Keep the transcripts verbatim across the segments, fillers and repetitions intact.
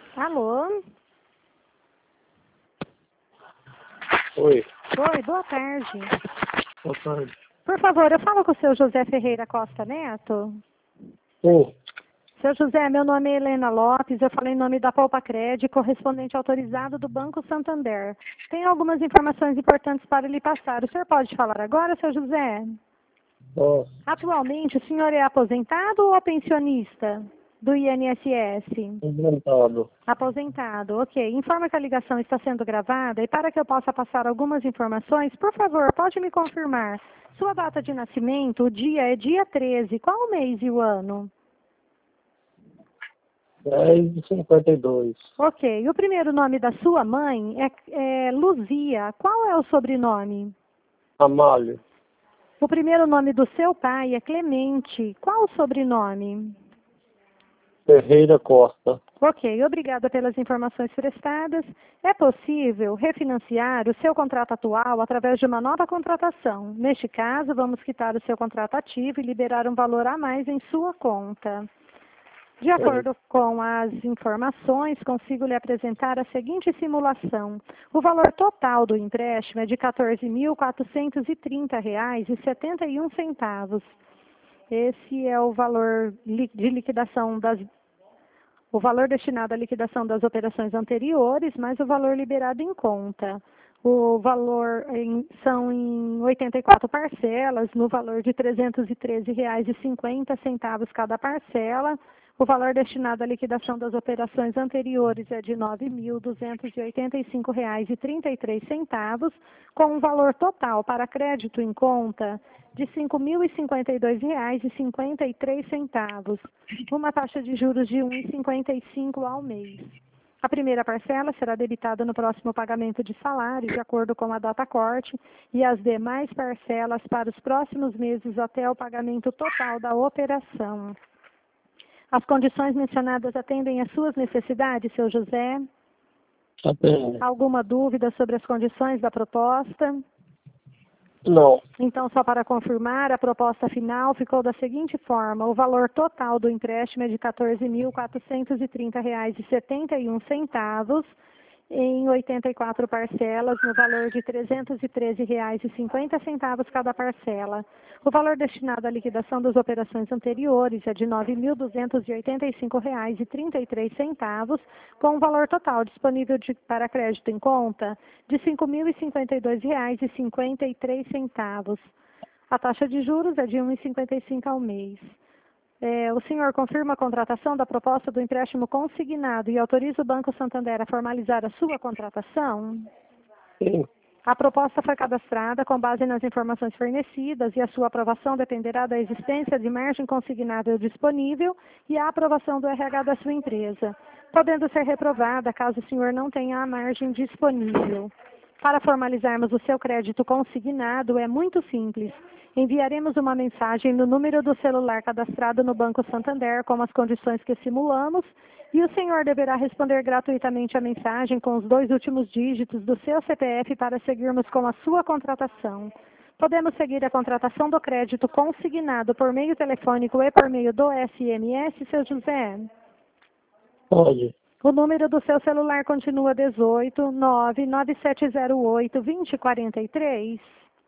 Alô? Oi, Oi, boa tarde. boa tarde. Por favor, eu falo com o seu José Ferreira Costa Neto. Sim, Seu José, meu nome é Helena Lopes, eu falo em nome da Poupa Cred, correspondente autorizado do Banco Santander. Tem algumas informações importantes para lhe passar. O senhor pode falar agora, seu José? posso. Atualmente, o senhor é aposentado ou pensionista do I N S S? Inventado. Aposentado, ok. Informa que a ligação está sendo gravada e para que eu possa passar algumas informações, por favor, pode me confirmar. Sua data de nascimento, o dia é dia treze. Qual o mês e o ano? dez de cinquenta e dois. Ok. O primeiro nome da sua mãe é, é Luzia. Qual é o sobrenome? Amália. O primeiro nome do seu pai é Clemente. Qual o sobrenome? Ferreira Costa. Ok, obrigada pelas informações prestadas. É possível refinanciar o seu contrato atual através de uma nova contratação. Neste caso, vamos quitar o seu contrato ativo e liberar um valor a mais em sua conta. De acordo com as informações, consigo lhe apresentar a seguinte simulação. O valor total do empréstimo é de quatorze mil quatrocentos e trinta reais e setenta e um centavos. Esse é o valor de liquidação das O valor destinado à liquidação das operações anteriores, mais o valor liberado em conta. O valor em, são em oitenta e quatro parcelas, no valor de trezentos e treze reais e cinquenta centavos cada parcela. O valor destinado à liquidação das operações anteriores é de nove mil duzentos e oitenta e cinco reais e trinta e três centavos, com um valor total para crédito em conta de cinco mil e cinquenta e dois reais e cinquenta e três centavos, uma taxa de juros de um vírgula cinquenta e cinco ao mês. A primeira parcela será debitada no próximo pagamento de salário, de acordo com a data corte, e as demais parcelas para os próximos meses até o pagamento total da operação. As condições mencionadas atendem às suas necessidades, seu José? Atende. Alguma dúvida sobre as condições da proposta? Não. Então, só para confirmar, a proposta final ficou da seguinte forma. O valor total do empréstimo é de quatorze mil quatrocentos e trinta reais e setenta e um centavos, em oitenta e quatro parcelas, no valor de trezentos e treze reais e cinquenta centavos cada parcela. O valor destinado à liquidação das operações anteriores é de nove mil duzentos e oitenta e cinco reais e trinta e três centavos, com um valor total disponível de, para crédito em conta de cinco mil e cinquenta e dois reais e cinquenta e três centavos. A taxa de juros é de um vírgula cinquenta e cinco ao mês. É, o senhor confirma a contratação da proposta do empréstimo consignado e autoriza o Banco Santander a formalizar a sua contratação? Sim. A proposta foi cadastrada com base nas informações fornecidas e a sua aprovação dependerá da existência de margem consignável disponível e a aprovação do R H da sua empresa, podendo ser reprovada caso o senhor não tenha a margem disponível. Para formalizarmos o seu crédito consignado é muito simples. Enviaremos uma mensagem no número do celular cadastrado no Banco Santander com as condições que simulamos e o senhor deverá responder gratuitamente a mensagem com os dois últimos dígitos do seu C P F para seguirmos com a sua contratação. Podemos seguir a contratação do crédito consignado por meio telefônico e por meio do S M S, seu José? Pode. O número do seu celular continua dezoito, nove nove sete zero oito, dois zero quatro três?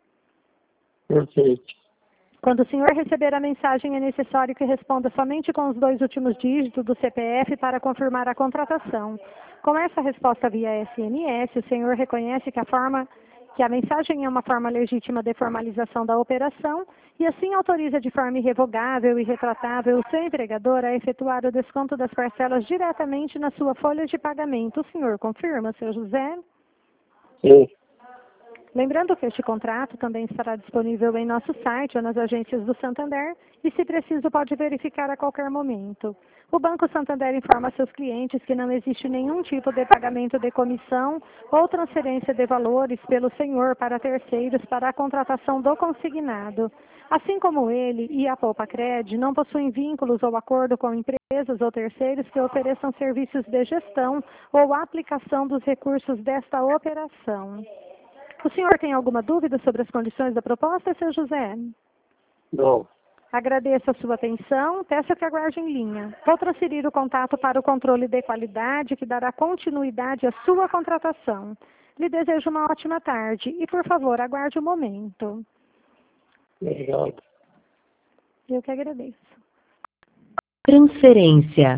Perfeito. Quando o senhor receber a mensagem, é necessário que responda somente com os dois últimos dígitos do C P F para confirmar a contratação. Com essa resposta via S M S, o senhor reconhece que a forma que a mensagem é uma forma legítima de formalização da operação e assim autoriza de forma irrevogável e retratável o seu empregador a efetuar o desconto das parcelas diretamente na sua folha de pagamento. O senhor confirma, seu José? Sim. Lembrando que este contrato também estará disponível em nosso site ou nas agências do Santander e, se preciso, pode verificar a qualquer momento. O Banco Santander informa seus clientes que não existe nenhum tipo de pagamento de comissão ou transferência de valores pelo senhor para terceiros para a contratação do consignado. Assim como ele e a Poupa Cred não possuem vínculos ou acordo com empresas ou terceiros que ofereçam serviços de gestão ou aplicação dos recursos desta operação. O senhor tem alguma dúvida sobre as condições da proposta, seu José? Não. Agradeço a sua atenção, peço que aguarde em linha. Vou transferir o contato para o controle de qualidade, que dará continuidade à sua contratação. Lhe desejo uma ótima tarde e, por favor, aguarde um momento. Obrigado. Eu que agradeço. Transferência.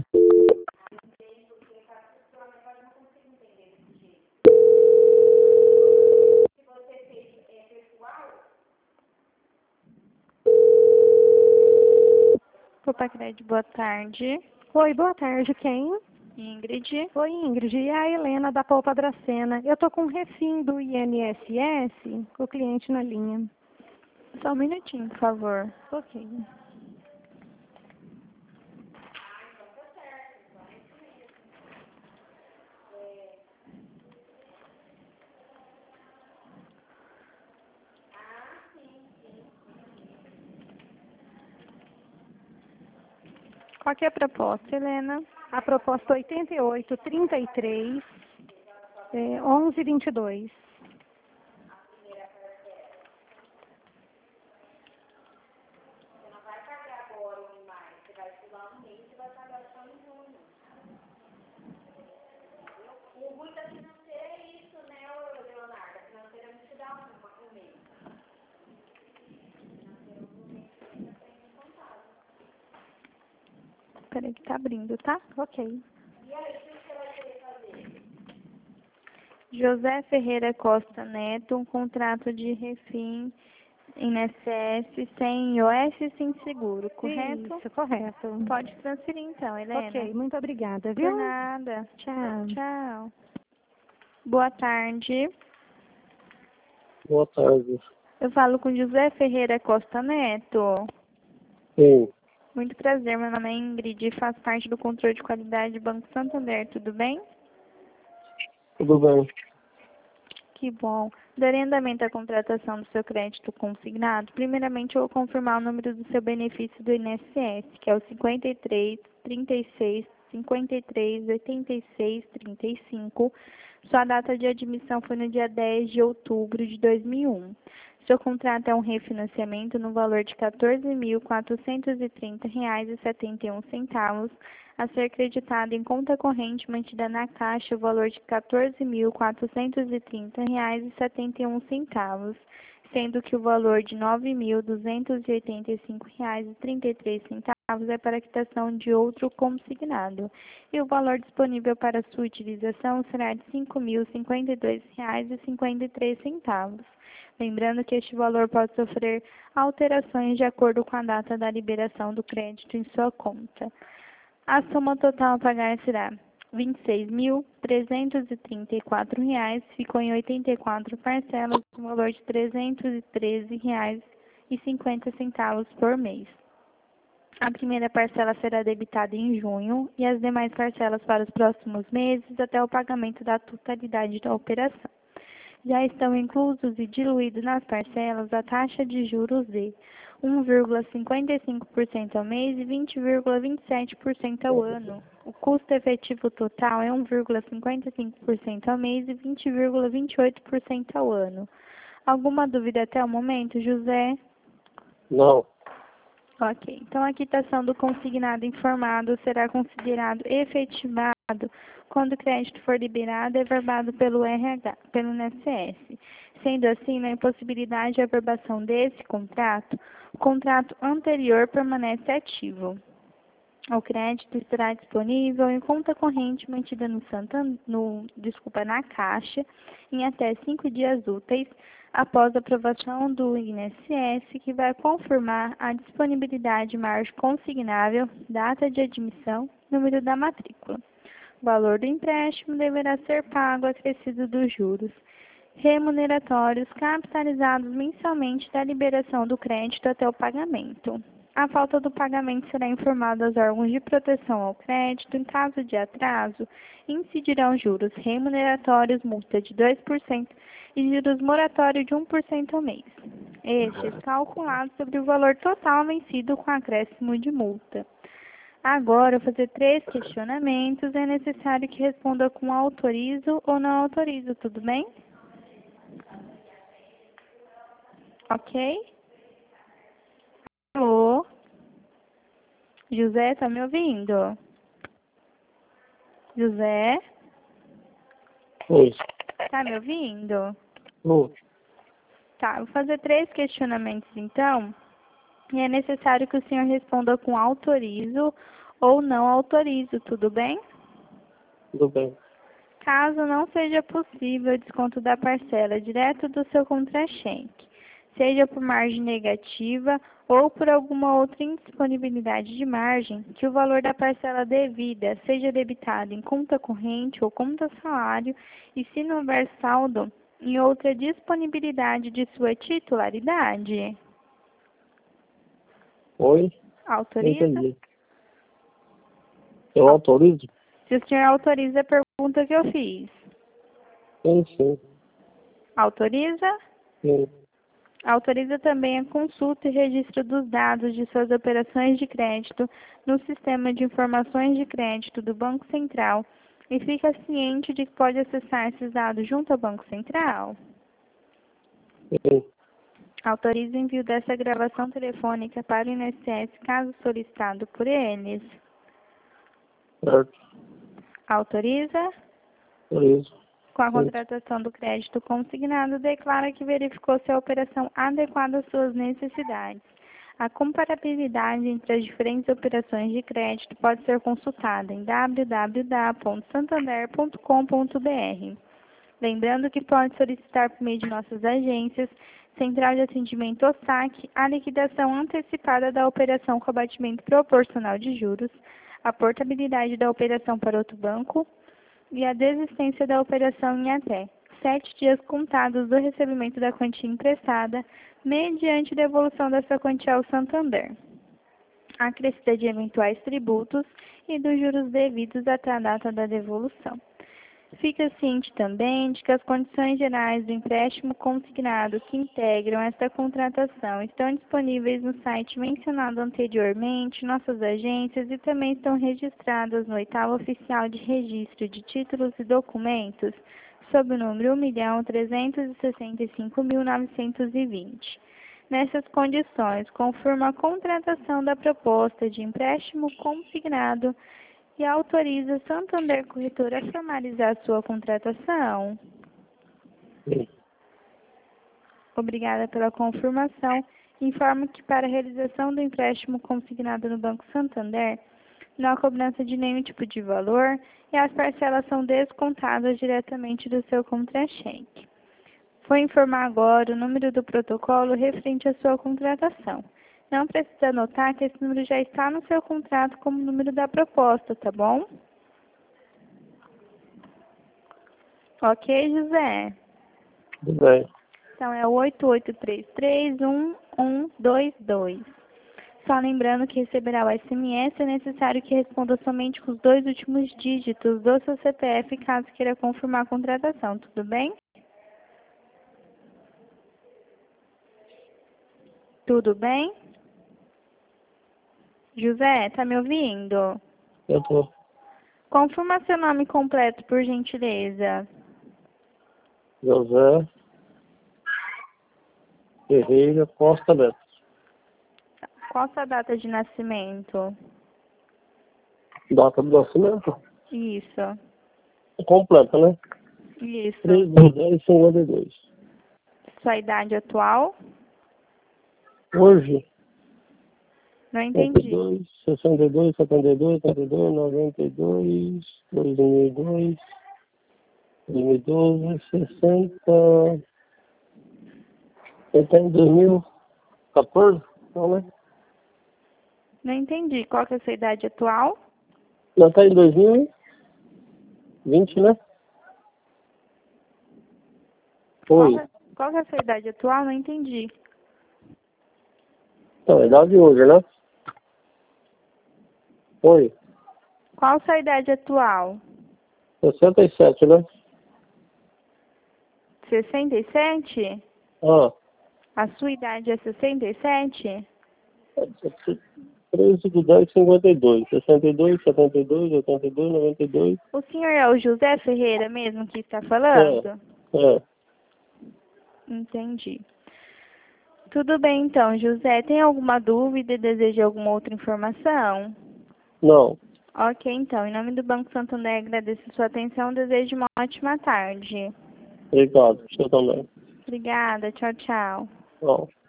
Popacred, boa tarde. Oi, boa tarde. Quem? Ingrid. Oi, Ingrid. E a Helena da Polpa Dracena. Eu estou com um refim do I N S S, o cliente na linha. Só um minutinho, por favor. Ok. Qual que é a proposta, Helena? A proposta oitenta e oito, trinta e três, é, onze, vinte e dois. Peraí que tá abrindo, tá? Ok. José Ferreira Costa Neto, um contrato de refim I N S S sem I O S e sem seguro, correto? Isso, correto. Pode transferir então, Helena. Ok, muito obrigada, De viu? nada. Tchau. Tchau. Boa tarde. Boa tarde. Eu falo com José Ferreira Costa Neto. Sim, Muito prazer, meu nome é Ingrid e faço parte do controle de qualidade do Banco Santander, tudo bem? tudo bem. Que bom. Darei andamento à contratação do seu crédito consignado. Primeiramente, eu vou confirmar o número do seu benefício do I N S S, que é o cinquenta e três, trinta e seis, cinquenta e três, oitenta e seis, trinta e cinco. Sua data de admissão foi no dia dez de outubro de dois mil e um. Seu contrato é um refinanciamento no valor de quatorze mil quatrocentos e trinta reais e setenta e um centavos, a ser creditado em conta corrente mantida na Caixa o valor de quatorze mil quatrocentos e trinta reais e setenta e um centavos, sendo que o valor de nove mil duzentos e oitenta e cinco reais e trinta e três centavos é para a quitação de outro consignado, e o valor disponível para sua utilização será de cinco mil cinquenta e dois reais e cinquenta e três centavos. Lembrando que este valor pode sofrer alterações de acordo com a data da liberação do crédito em sua conta. A soma total a pagar será vinte e seis mil trezentos e trinta e quatro reais, ficou em oitenta e quatro parcelas, no valor de trezentos e treze reais e cinquenta centavos por mês. A primeira parcela será debitada em junho e as demais parcelas para os próximos meses até o pagamento da totalidade da operação. Já estão inclusos e diluídos nas parcelas a taxa de juros de um vírgula cinquenta e cinco por cento ao mês e vinte vírgula vinte e sete por cento ao ano. O custo efetivo total é um vírgula cinquenta e cinco por cento ao mês e vinte vírgula vinte e oito por cento ao ano. Alguma dúvida até o momento, José? Não, Ok. Então, a quitação do consignado informado será considerado efetivado quando o crédito for liberado e averbado pelo R H, pelo I N S S. Sendo assim, na impossibilidade de averbação desse contrato, o contrato anterior permanece ativo. O crédito estará disponível em conta corrente mantida no Santander, no, desculpa, na Caixa em até cinco dias úteis após a aprovação do I N S S, que vai confirmar a disponibilidade margem consignável, data de admissão, número da matrícula. O valor do empréstimo deverá ser pago acrescido dos juros remuneratórios capitalizados mensalmente da liberação do crédito até o pagamento. A falta do pagamento será informada aos órgãos de proteção ao crédito. Em caso de atraso, incidirão juros remuneratórios, multa de dois por cento e juros moratórios de um por cento ao mês. Estes calculados sobre o valor total vencido com acréscimo de multa. Agora, eu vou fazer três questionamentos. É necessário que responda com autorizo ou não autorizo, tudo bem? Ok? Alô? José, tá me ouvindo? José, Oi. tá me ouvindo? Oi. Tá, vou fazer três questionamentos então. E é necessário que o senhor responda com autorizo ou não autorizo, tudo bem? Tudo bem. Caso não seja possível o desconto da parcela direto do seu contra-cheque, seja por margem negativa ou por alguma outra indisponibilidade de margem, que o valor da parcela devida seja debitado em conta corrente ou conta salário e, se não houver saldo, em outra disponibilidade de sua titularidade. Oi? Não Autoriza? entendi. Eu autorizo? Se o senhor autoriza a pergunta que eu fiz. Sim, sim. Autoriza? Sim. Autoriza também a consulta e registro dos dados de suas operações de crédito no Sistema de Informações de Crédito do Banco Central e fica ciente de que pode acessar esses dados junto ao Banco Central? Sim. Autoriza o envio dessa gravação telefônica para o I N S S caso solicitado por eles? Certo. Autoriza? Autorizo. Com a Sim. contratação do crédito consignado, declara que verificou se a operação adequada às suas necessidades. A comparabilidade entre as diferentes operações de crédito pode ser consultada em w w w ponto santander ponto com ponto b r. Lembrando que pode solicitar por meio de nossas agências, Central de Atendimento ou S A C, a liquidação antecipada da operação com abatimento proporcional de juros, a portabilidade da operação para outro banco, e a desistência da operação em até sete dias contados do recebimento da quantia emprestada, mediante devolução dessa quantia ao Santander, acrescida de eventuais tributos e dos juros devidos até a data da devolução. Fica ciente também de que as condições gerais do empréstimo consignado que integram esta contratação estão disponíveis no site mencionado anteriormente, nossas agências, e também estão registradas no oitavo oficial de registro de títulos e documentos, sob o número um milhão trezentos e sessenta e cinco mil novecentos e vinte. Nessas condições, confirma a contratação da proposta de empréstimo consignado e autoriza Santander Corretora a formalizar sua contratação? Sim. Obrigada pela confirmação. Informo que para a realização do empréstimo consignado no Banco Santander, não há cobrança de nenhum tipo de valor e as parcelas são descontadas diretamente do seu contra-cheque. Vou informar agora o número do protocolo referente à sua contratação. Não precisa anotar que esse número já está no seu contrato como número da proposta, tá bom? Ok, José? Tudo bem. Então é o oito oito três três um um dois dois. Só lembrando que receberá o S M S, é necessário que responda somente com os dois últimos dígitos do seu C P F, caso queira confirmar a contratação, tudo bem? Tudo bem? José, tá me ouvindo? Eu tô. Confirma seu nome completo, por gentileza. José Ferreira Costa Neto. Qual sua data de nascimento? Data do nascimento? Isso, Completa, né? isso. três de dez de cinquenta e dois. Sua idade atual? Hoje, Não cinquenta e entendi. dois, sessenta e dois, setenta e dois, oitenta e dois, noventa e dois, dois mil e dois, dois mil e doze, sessenta. Ele tá em dois mil e quatorze? Não, né? Não entendi. Qual que é a sua idade atual? Não, tá em dois mil e vinte, né? Qual, Foi. é- qual que é a sua idade atual? Não entendi. Então, a idade de hoje, né? Foi. Qual a sua idade atual? sessenta e sete, né? sessenta e sete? Ah, A sua idade é sessenta e sete? treze de dez de cinquenta e dois. sessenta e dois, setenta e dois, oitenta e dois, noventa e dois. O senhor é o José Ferreira mesmo que está É, falando? é. Entendi. Tudo bem então, José. Tem alguma dúvida e deseja alguma outra informação? Não. Ok, então. Em nome do Banco Santander, agradeço a sua atenção e desejo uma ótima tarde. Obrigado. Você também. Obrigada. Tchau, tchau. Tchau.